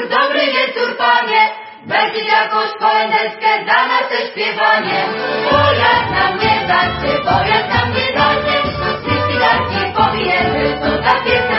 dobry wieczór, panie. Weź jakąś kolędeczkę dla nas ze śpiewaniem. Bo jak nam nie dacie, bo jak nam nie dacie, wszystkie dać nie powiemy, to za piesę